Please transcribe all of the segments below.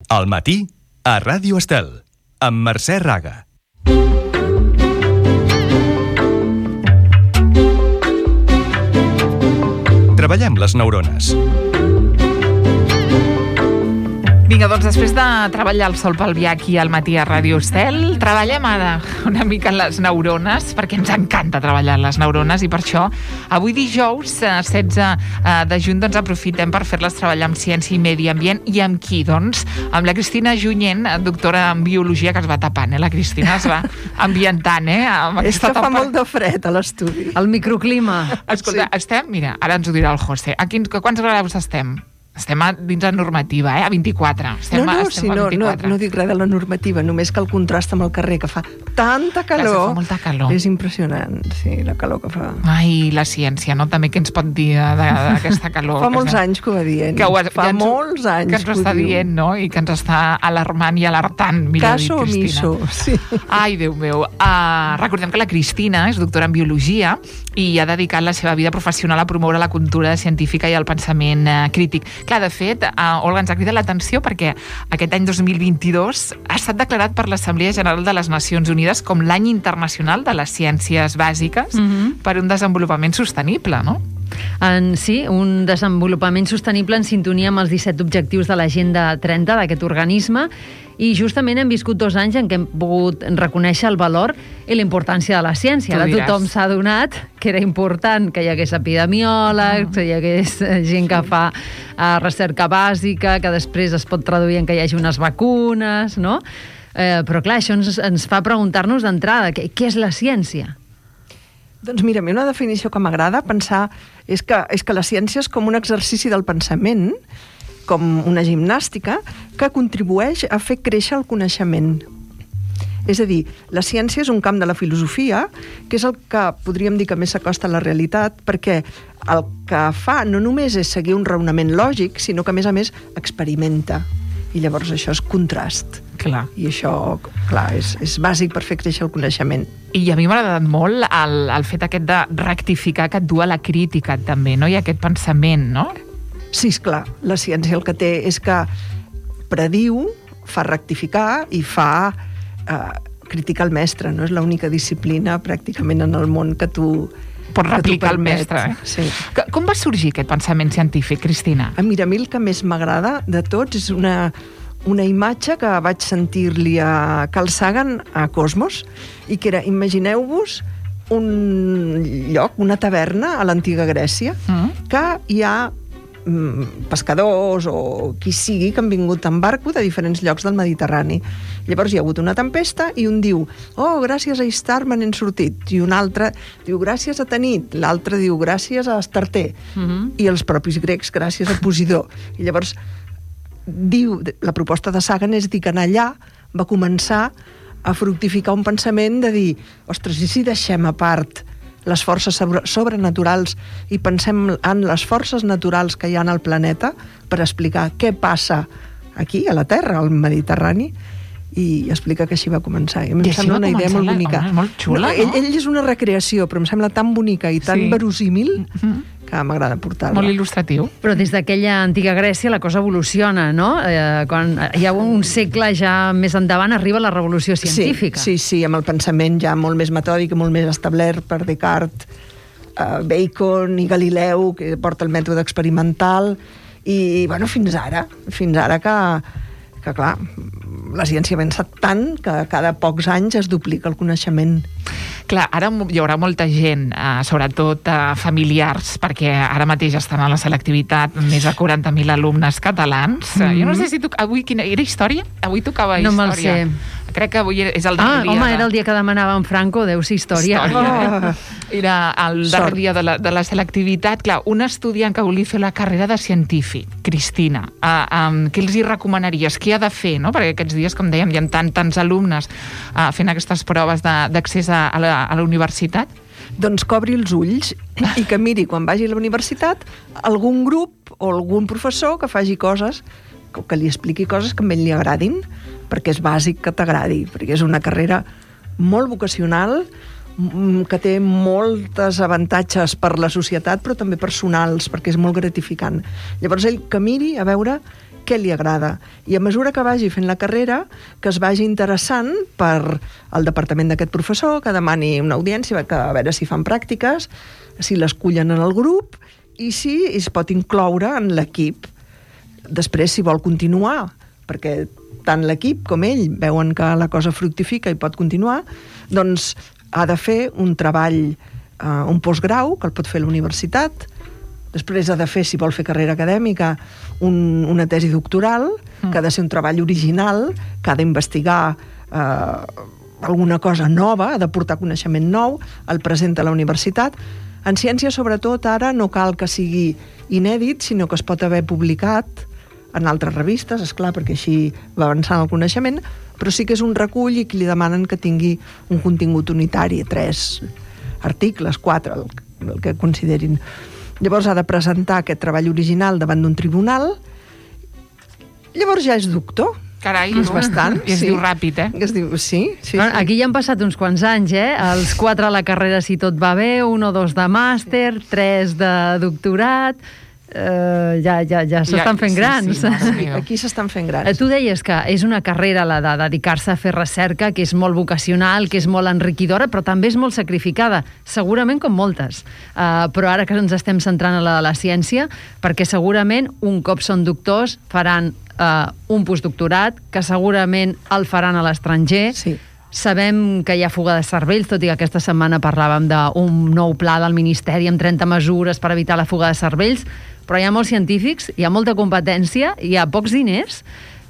Al matí, a Ràdio Estel, amb Mercè Raga. Treballem les neurones. Vinga, doncs després de treballar el Sol Pelvià aquí al matí a Ràdio Estel, treballem ara una mica les neurones, perquè ens encanta treballar les neurones, i per això avui dijous 16 de juny doncs aprofitem per fer-les treballar amb ciència i medi ambient. I amb qui? Doncs amb la Cristina Junyent, doctora en biologia, que es va tapant, la Cristina es va ambientant, amb és que fa molt de fred a l'estudi. El microclima. Escolta, estem, mira, ara ens ho dirà el José, quants graus estem? Estem dins la normativa, a 24. No dic res de la normativa, només que el contrast amb el carrer, que fa tanta calor. Fa molta calor. És impressionant, sí, la calor que fa. Ai, la ciència, no? També què ens pot dir d'aquesta calor? Fa molts anys que ho va dient. Fa molts anys que ens ho està dient, no? I que ens està alarmant i alertant, millor dit, Cristina. Caso omiso, sí. Ai, Déu meu. Recordem que la Cristina és doctora en biologia i ha dedicat la seva vida professional a promoure la cultura científica i el pensament crític. Clar, de fet, Olga, ens ha cridat l'atenció perquè aquest any 2022 ha estat declarat per l'Assemblea General de les Nacions Unides com l'any internacional de les ciències bàsiques per un desenvolupament sostenible, no? Sí, un desenvolupament sostenible en sintonia amb els 17 objectius de l'Agenda 30 d'aquest organisme, i justament hem viscut 2 anys en què hem pogut reconèixer el valor i la importància de la ciència. Ara tothom s'ha adonat que era important que hi hagués epidemiòlegs, que hi hagués gent que fa recerca bàsica, que després es pot traduir en que hi hagi unes vacunes, no? Però clar, això ens fa preguntar-nos d'entrada, què és la ciència? Doncs mira, a mi una definició que m'agrada pensar és que la ciència és com un exercici del pensament, com una gimnàstica, que contribueix a fer créixer el coneixement. És a dir, la ciència és un camp de la filosofia, que és el que podríem dir que més s'acosta a la realitat, perquè el que fa no només és seguir un raonament lògic, sinó que, a més, experimenta. I llavors això és contrast. Clar. I això, clar, és bàsic per fer créixer el coneixement. I a mi m'ha agradat molt el fet aquest de rectificar, que et du a la crítica també, no? I aquest pensament, no? Sí, esclar, la ciència el que té és que prediu, fa rectificar i fa criticar el mestre, no? És l'única disciplina pràcticament en el món que tu pot replicar el mestre. Sí. Com va sorgir aquest pensament científic, Cristina? Mira, a mi el que més m'agrada de tots és una imatge que vaig sentir-li a Carl Sagan a Cosmos, i que era, imagineu-vos un lloc, una taverna a l'antiga Grècia, que hi ha pescadors o qui sigui que han vingut en barco de diferents llocs del Mediterrani. Llavors hi ha hagut una tempesta i un diu, gràcies a Istar me n'hem sortit, i un altre diu gràcies a Tanit, l'altre diu gràcies a Astarté, i els propis grecs gràcies a Posidó. I llavors diu, la proposta de Sagan és dir que allà va començar a fructificar un pensament de dir, ostres, i si deixem a part les forces sobrenaturals i pensem en les forces naturals que hi ha al planeta per explicar què passa aquí, a la Terra, al Mediterrani, i explica que així va començar. I em sembla una idea molt bonica. Molt xula, no? Ell és una recreació, però em sembla tan bonica i tan verosímil que m'agrada portar-la. Molt il·lustratiu. Però des d'aquella antiga Grècia la cosa evoluciona, no? Quan hi ha un segle ja més endavant arriba la revolució científica. Sí, amb el pensament ja molt més metòdic, molt més establert per Descartes, Bacon i Galileu, que porta el mètode experimental, i bueno, fins ara que clar, la ciència ha avançat tant que cada pocs anys es duplica el coneixement. Clar, ara hi haurà molta gent, sobretot familiars, perquè ara mateix estan a la selectivitat més de 40.000 alumnes catalans. Jo no sé si avui quina era història? Avui tocava història. No me'l sé. Crec que avui és el darrer dia. Era el dia que demanàvem Franco, deu ser història. Era el darrer dia de la selectivitat. Clar, un estudiant que volia fer la carrera de científic, Cristina, què els hi recomanaries? Què ha de fer? No? Perquè aquests dies, com dèiem, hi ha tants alumnes fent aquestes proves d'accés a la universitat. Doncs que obri els ulls i que miri, quan vagi a la universitat, algun grup o algun professor que faci coses, que li expliqui coses que a ell li agradin, perquè és bàsic que t'agradi, perquè és una carrera molt vocacional, que té moltes avantatges per la societat, però també personals, perquè és molt gratificant. Llavors ell que miri a veure què li agrada. I a mesura que vagi fent la carrera, que es vagi interessant per el departament d'aquest professor, que demani una audiència, que a veure si fan pràctiques, si l'escullen en el grup i si es pot incloure en l'equip. Després, si vol continuar, perquè tant l'equip com ell veuen que la cosa fructifica i pot continuar, doncs ha de fer un treball, un postgrau, que el pot fer a la universitat. Després ha de fer, si vol fer carrera acadèmica, una tesi doctoral, que ha de ser un treball original, que ha d'investigar alguna cosa nova, ha de portar coneixement nou, el presenta a la universitat. En ciència, sobretot, ara no cal que sigui inèdit, sinó que es pot haver publicat en altres revistes, esclar, perquè així va avançant el coneixement, però sí que és un recull i que li demanen que tingui un contingut unitari, 3 articles, 4, el que considerin. Llavors ha de presentar aquest treball original davant d'un tribunal, llavors ja és doctor. Carai, és bastant. I es diu ràpid, Es diu, sí. Aquí ja han passat uns quants anys, Els 4 a la carrera si tot va bé, 1 o 2 de màster, 3 de doctorat... ja s'estan fent grans. Aquí s'estan fent grans. Tu deies que és una carrera, la de dedicar-se a fer recerca, que és molt vocacional, que és molt enriquidora, però també és molt sacrificada, segurament com moltes. Però ara que ens estem centrant en la de la ciència, perquè segurament un cop són doctors faran un postdoctorat, que segurament el faran a l'estranger. Sí. Sabem que hi ha fuga de cervells, tot i que aquesta setmana parlàvem d'un nou pla del Ministeri amb 30 mesures per evitar la fuga de cervells, però hi ha molts científics, hi ha molta competència, hi ha pocs diners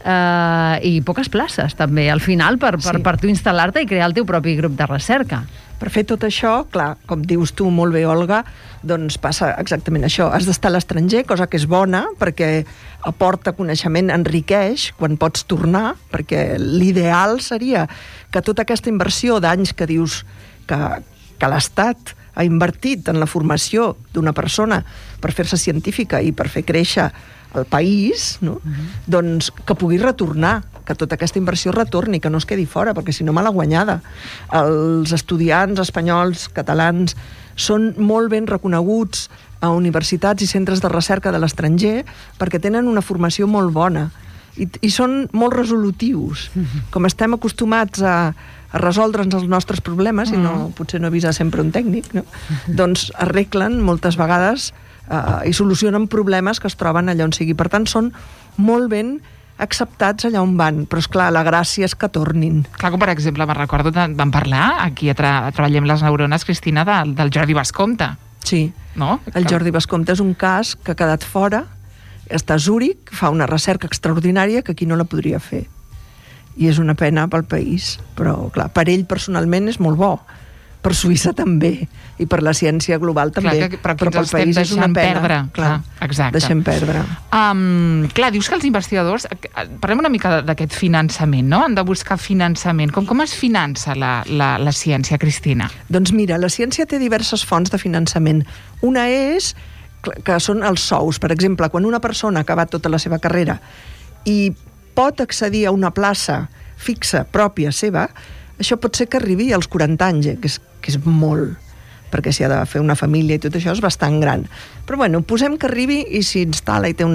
i poques places, també, al final, per tu instal·lar-te i crear el teu propi grup de recerca. Per fer tot això, clar, com dius tu molt bé, Olga, doncs passa exactament això. Has d'estar a l'estranger, cosa que és bona, perquè aporta coneixement, enriqueix quan pots tornar, perquè l'ideal seria que tota aquesta inversió d'anys que dius que l'Estat ha invertit en la formació d'una persona per fer-se científica i per fer créixer el país, no? Doncs que pugui retornar, que tota aquesta inversió retorni, que no es quedi fora, perquè si no mala guanyada. Els estudiants espanyols, catalans, són molt ben reconeguts a universitats i centres de recerca de l'estranger perquè tenen una formació molt bona i són molt resolutius. Com estem acostumats a resoldre'ns els nostres problemes, i potser no avisar sempre un tècnic, no? Doncs arreglen moltes vegades i solucionen problemes que es troben allà on sigui. Per tant, són molt ben acceptats allà on van, però esclar, la gràcia és que tornin. Clar, com per exemple, me'n recordo, vam parlar aquí a Treballem les Neurones, Cristina, del Jordi Bascompte. Sí, no? El Jordi Bascompte és un cas que ha quedat fora, està a Zúrich, fa una recerca extraordinària que aquí no la podria fer. I és una pena pel país, però clar, per ell personalment és molt bo, per Suïssa també, i per la ciència global també, però pel país és una pena. Perdre, clar, exacte. Deixem perdre. Clar, dius que els investigadors, parlem una mica d'aquest finançament, no? Han de buscar finançament. Com es finança la ciència, Cristina? Doncs mira, la ciència té diverses fonts de finançament. Una és que són els sous. Per exemple, quan una persona ha acabat tota la seva carrera i pot accedir a una plaça fixa, pròpia, seva, això pot ser que arribi als 40 anys, que és molt, perquè si ha de fer una família i tot això és bastant gran. Però bueno, posem que arribi i s'instal·la i té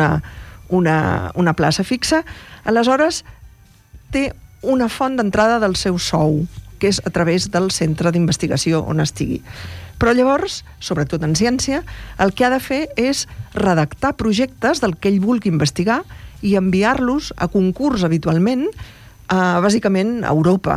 una plaça fixa, aleshores té una font d'entrada del seu sou, que és a través del centre d'investigació on estigui. Però llavors, sobretot en ciència, el que ha de fer és redactar projectes del que ell vulgui investigar i enviar-los a concurs habitualment, bàsicament a Europa,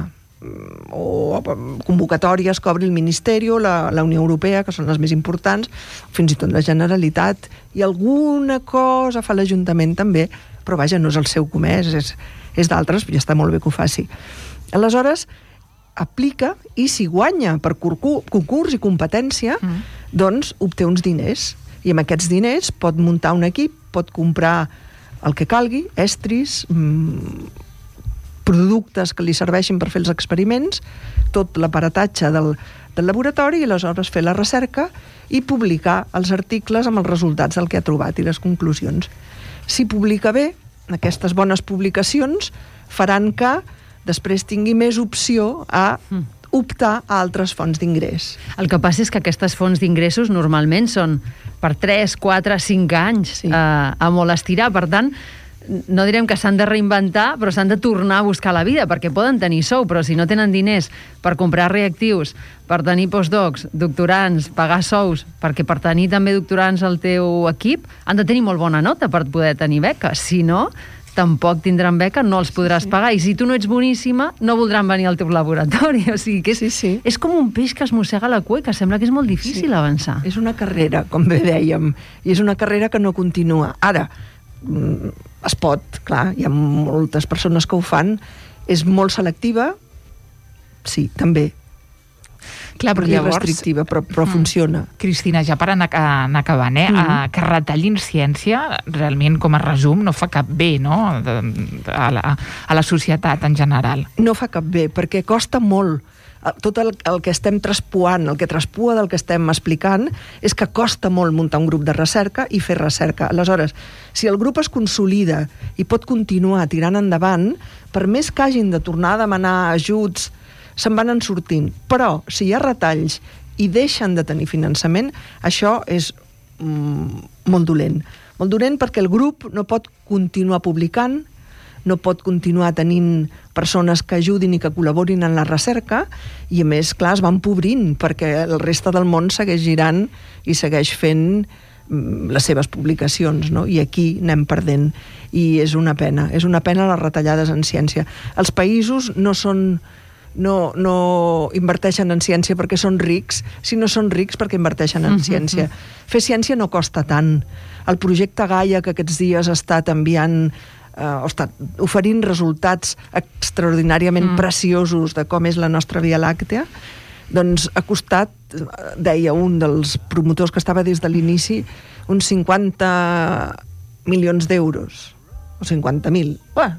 o convocatòries que obri el Ministeri, la Unió Europea, que són les més importants, fins i tot la Generalitat, i alguna cosa fa l'Ajuntament també, però vaja, no és el seu comès, és d'altres, ja està molt bé que ho faci. Aleshores, aplica, i si guanya per concurs i competència, doncs obté uns diners, i amb aquests diners pot muntar un equip, pot comprar el que calgui, estris, productes que li serveixin per fer els experiments, tot l'aparatatge del laboratori, i aleshores fer la recerca i publicar els articles amb els resultats del que ha trobat i les conclusions. Si publica bé, aquestes bones publicacions faran que després tingui més opció a optar a altres fonts d'ingrés. El que passa és que aquestes fonts d'ingressos normalment són per 3, 4, 5 anys, sí, a molt estirar. Per tant, no direm que s'han de reinventar, però s'han de tornar a buscar la vida, perquè poden tenir sou, però si no tenen diners per comprar reactius, per tenir postdocs, doctorants, pagar sous, perquè per tenir també doctorants al teu equip, han de tenir molt bona nota per poder tenir beques. Si no, tampoc tindran beca, no els podràs pagar. I si tu no ets boníssima, no voldran venir al teu laboratori. O sigui que és com un peix que es mossega la cua i que sembla que és molt difícil avançar. És una carrera, com bé dèiem, i és una carrera que no continua. Ara, es pot, clar, hi ha moltes persones que ho fan, és molt selectiva, sí, també. Clar, però llavors... restrictiva, però funciona. Cristina, ja per anar acabant, que retallin ciència, realment, com a resum, no fa cap bé, no?, a la societat en general. No fa cap bé, perquè costa molt. Tot el que estem traspuant, el que traspua del que estem explicant, és que costa molt muntar un grup de recerca i fer recerca. Aleshores, si el grup es consolida i pot continuar tirant endavant, per més que hagin de tornar a demanar ajuts, se'n van en sortint. Però, si hi ha retalls i deixen de tenir finançament, això és molt dolent. Molt dolent perquè el grup no pot continuar publicant, no pot continuar tenint persones que ajudin i que col·laborin en la recerca, i a més, clar, es va empobrint, perquè el reste del món segueix girant i segueix fent les seves publicacions, no? I aquí anem perdent. I és una pena les retallades en ciència. Els països no inverteixen en ciència perquè són rics, sinó són rics perquè inverteixen en ciència. Fer ciència no costa tant. El projecte Gaia, que aquests dies ha estat enviant oferint resultats extraordinàriament preciosos de com és la nostra Via Làctea, doncs ha costat, deia un dels promotors que estava des de l'inici, uns 50 milions d'euros, o 50.000.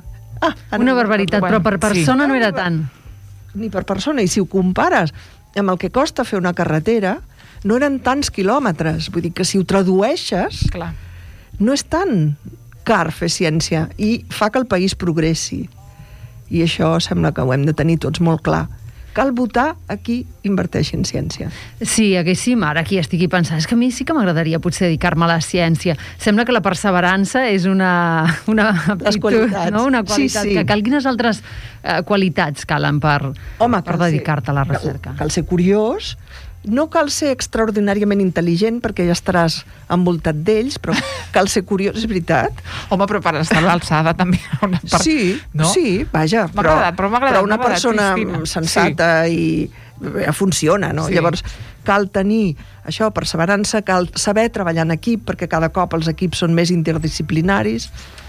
Una barbaritat, però per persona no era tant. Ni per persona, i si ho compares amb el que costa fer una carretera, no eren tants quilòmetres. Vull dir que si ho tradueixes, clar, no és tan car fer ciència i fa que el país progressi. I això sembla que ho hem de tenir tots molt clar. Cal votar a qui inverteixi en ciència. Sí, haguéssim, ara aquí estigui pensant, és que a mi sí que m'agradaria potser dedicar-me a la ciència. Sembla que la perseverança és una aptitud, no? Una qualitat. Sí. Que quines altres qualitats calen per dedicar-te a la recerca? Cal ser curiós, no cal ser extraordinàriament intel·ligent, perquè ja estaràs envoltat d'ells, però cal ser curiós, és veritat. Home, però per estar a l'alçada també... Sí, vaja, però una persona sensata i funciona, no? Sí. Llavors, cal tenir això, perseverança, cal saber treballar en equip, perquè cada cop els equips són més interdisciplinaris,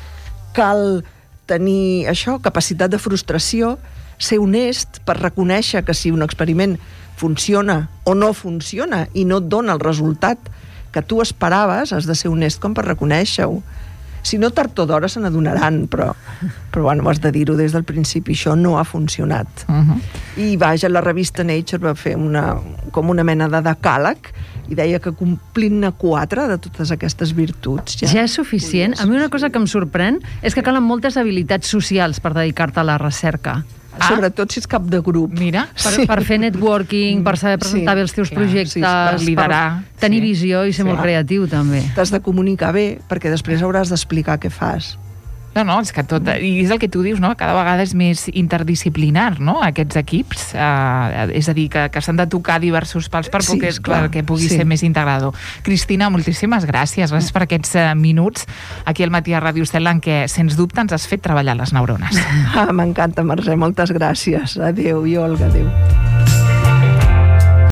cal tenir això, capacitat de frustració, ser honest per reconèixer que si un experiment funciona o no funciona i no et dona el resultat que tu esperaves, has de ser honest com per reconèixer-ho. Si no, tard o d'hora se n'adonaran, però bueno, has de dir-ho des del principi, això no ha funcionat. I vaja, la revista Nature va fer com una mena de decàleg i deia que complint-ne 4 de totes aquestes virtuts ja és suficient. A mi una cosa que em sorprèn és que calen moltes habilitats socials per dedicar-te a la recerca. Sobretot si ets cap de grup. Mira, per fer networking, per saber presentar bé els teus projectes, per liderar, per tenir visió i ser molt creatiu també. T'has de comunicar bé, perquè després hauràs d'explicar què fas. No, és que tot... I és el que tu dius, no? Cada vegada és més interdisciplinar, no?, aquests equips. És a dir, que s'han de tocar diversos pals perquè pugui ser més integrador. Cristina, moltíssimes gràcies. Gràcies per aquests minuts aquí al Matí a Ràdio Estel, en què, sens dubte, ens has fet treballar les neurones. M'encanta, Mercè. Moltes gràcies. Adéu, i Olga, adéu.